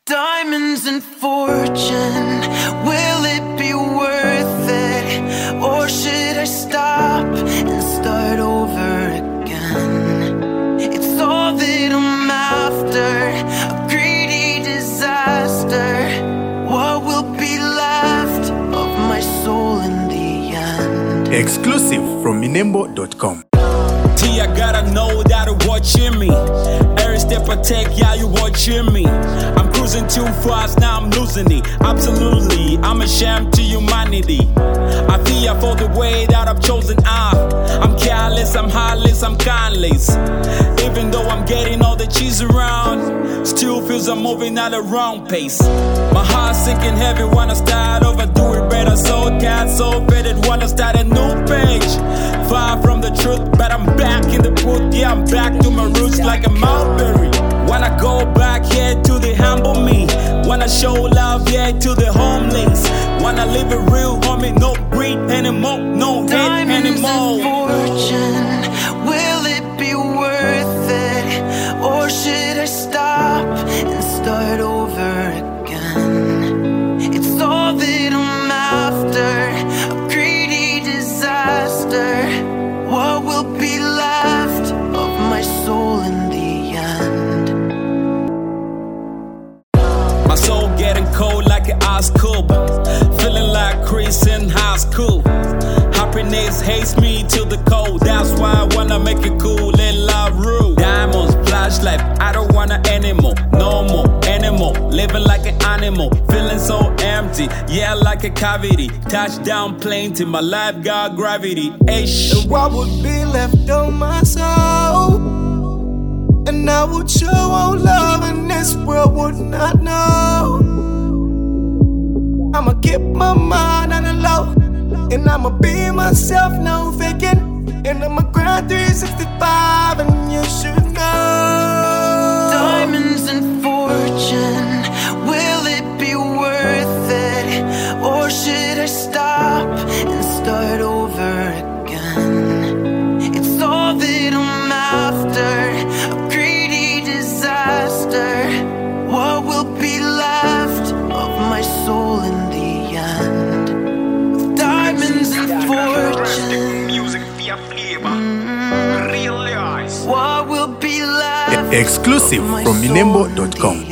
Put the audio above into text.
Diamonds and fortune, will it be worth it? Or should I stop and start over again? It's all that I'm after, a greedy disaster. What will be left of my soul in the end? Exclusive from Minembo.com. I gotta know that you're watching me. Every step I take, yeah, you're watching me. I'm cruising too fast, now I'm losing it. Absolutely, I'm ashamed to humanity. I fear for the way that I've chosen. I'm careless, I'm heartless, I'm kindless. Even though I'm getting all the cheese around, still feels I'm moving at the wrong pace. My heart's sinking heavy when I start over, do it better. So tired, so faded, wanna start a new page. Far from the truth, but I'm back in the booth. Yeah, I'm back to my roots like a mulberry. Wanna go back, yeah, to the humble me. Wanna show love, yeah, to the homeless. Wanna live it real, homie, no greed anymore, no hate anymore. Diamonds and fortune, will it be worth it? Or should I stop and start over again? It's all that I'm after, a greedy disaster. What will be left of my soul in the end? My soul getting cold like an ice cube, feeling like Chris in high school. Happiness hates me to the cold, that's why I wanna make it cool and love rule. Diamonds, flashlight, I don't wanna anymore, no more anymore. Living like an animal, feeling so empty, yeah, like a cavity. Touchdown plane till my life got gravity. Ish. And what would be left on my soul? And I would show all love, and this world would not know. I'ma keep my mind on the low, and I'ma be myself, no faking. And I'ma grind 365, and you should know. Diamonds and fortune, will it be worth it? Or should I stop and start over again? It's all that I'm after, a greedy disaster. What will be left of my soul in the end? With diamonds and fortune, Exclusive from Minembo.com.